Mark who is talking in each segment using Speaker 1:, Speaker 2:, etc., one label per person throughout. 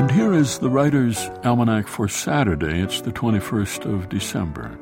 Speaker 1: And here is the Writer's Almanac for Saturday. It's the 21st of December,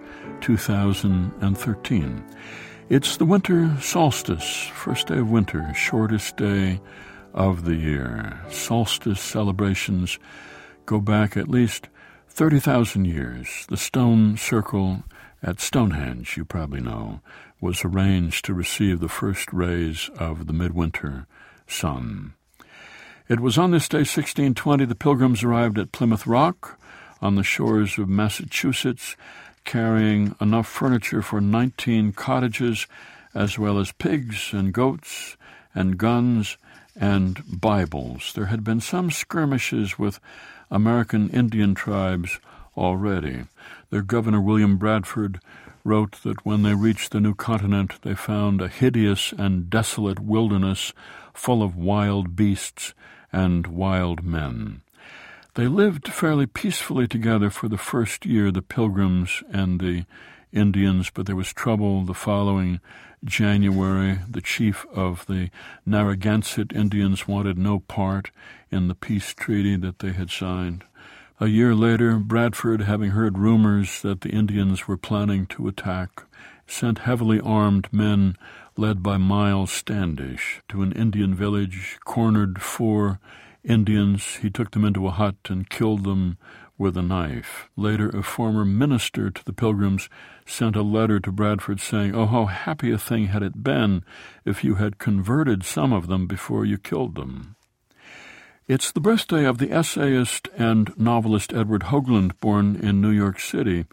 Speaker 1: 2013. It's the winter solstice, first day of winter, shortest day of the year. Solstice celebrations go back at least 30,000 years. The stone circle at Stonehenge, you probably know, was arranged to receive the first rays of the midwinter sun. It was on this day, 1620, the Pilgrims arrived at Plymouth Rock on the shores of Massachusetts, carrying enough furniture for 19 cottages, as well as pigs and goats and guns and Bibles. There had been some skirmishes with American Indian tribes already. Their governor, William Bradford, wrote that when they reached the new continent, they found a hideous and desolate wilderness full of wild beasts and wild men. They lived fairly peacefully together for the first year, the Pilgrims and the Indians, but there was trouble the following January. The chief of the Narragansett Indians wanted no part in the peace treaty that they had signed. A year later, Bradford, having heard rumors that the Indians were planning to attack, sent heavily armed men led by Miles Standish to an Indian village, cornered 4 Indians. He took them into a hut and killed them with a knife. Later, a former minister to the Pilgrims sent a letter to Bradford saying, "Oh, how happy a thing had it been if you had converted some of them before you killed them." It's the birthday of the essayist and novelist Edward Hoagland, born in New York City,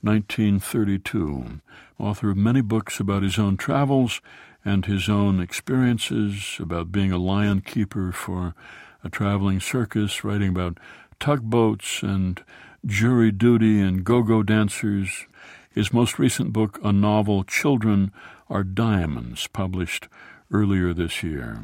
Speaker 1: 1932, author of many books about his own travels and his own experiences, about being a lion keeper for a traveling circus, writing about tugboats and jury duty and go-go dancers. His most recent book, a novel, Children Are Diamonds, published earlier this year.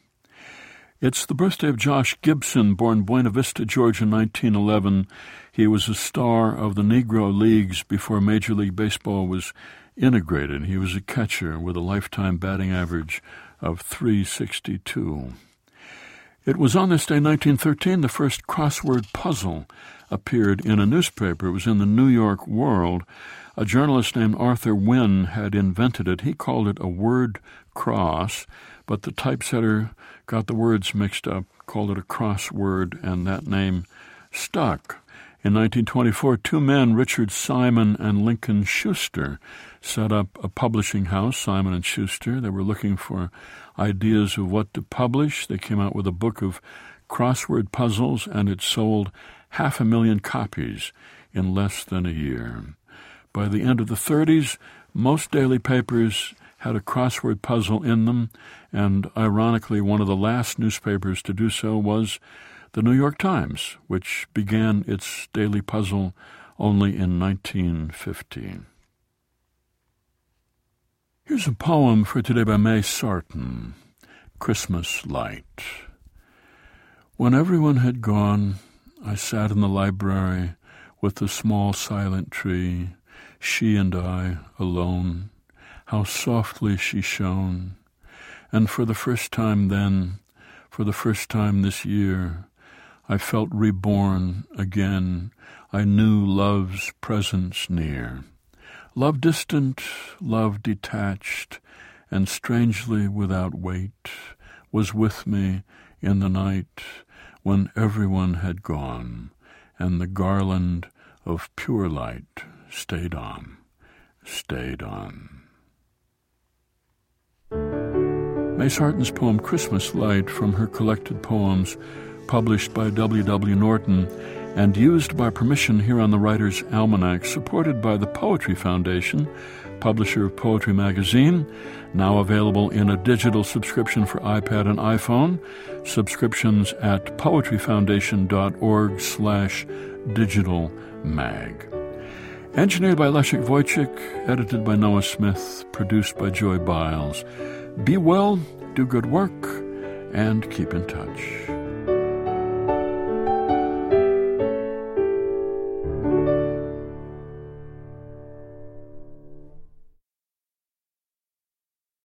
Speaker 1: It's the birthday of Josh Gibson, born Buena Vista, Georgia, 1911. He was a star of the Negro Leagues before Major League Baseball was integrated. He was a catcher with a lifetime batting average of .362. It was on this day, 1913, the first crossword puzzle appeared in a newspaper. It was in the New York World. A journalist named Arthur Wynne had invented it. He called it a word cross, but the typesetter got the words mixed up, called it a crossword, and that name stuck. In 1924, 2 men, Richard Simon and Lincoln Schuster, set up a publishing house, Simon & Schuster. They were looking for ideas of what to publish. They came out with a book of crossword puzzles, and it sold 500,000 copies in less than a year. By the end of the 30s, most daily papers had a crossword puzzle in them, and ironically, one of the last newspapers to do so was the New York Times, which began its daily puzzle only in 1915. Here's a poem for today by May Sarton, Christmas Light. When everyone had gone, I sat in the library with the small silent tree, she and I alone. How softly she shone, and for the first time then, for the first time this year, I felt reborn again. I knew love's presence near. Love distant, love detached, and strangely without weight, was with me in the night when everyone had gone, and the garland of pure light stayed on, stayed on. May Sarton's poem Christmas Light, from her collected poems published by W. W. Norton and used by permission here on the Writer's Almanac, supported by the Poetry Foundation, publisher of Poetry Magazine, now available in a digital subscription for iPad and iPhone. Subscriptions at poetryfoundation.org/digitalmag. Engineered by Leszek Wojcik, edited by Noah Smith, produced by Joy Biles. Be well, do good work, and keep in touch.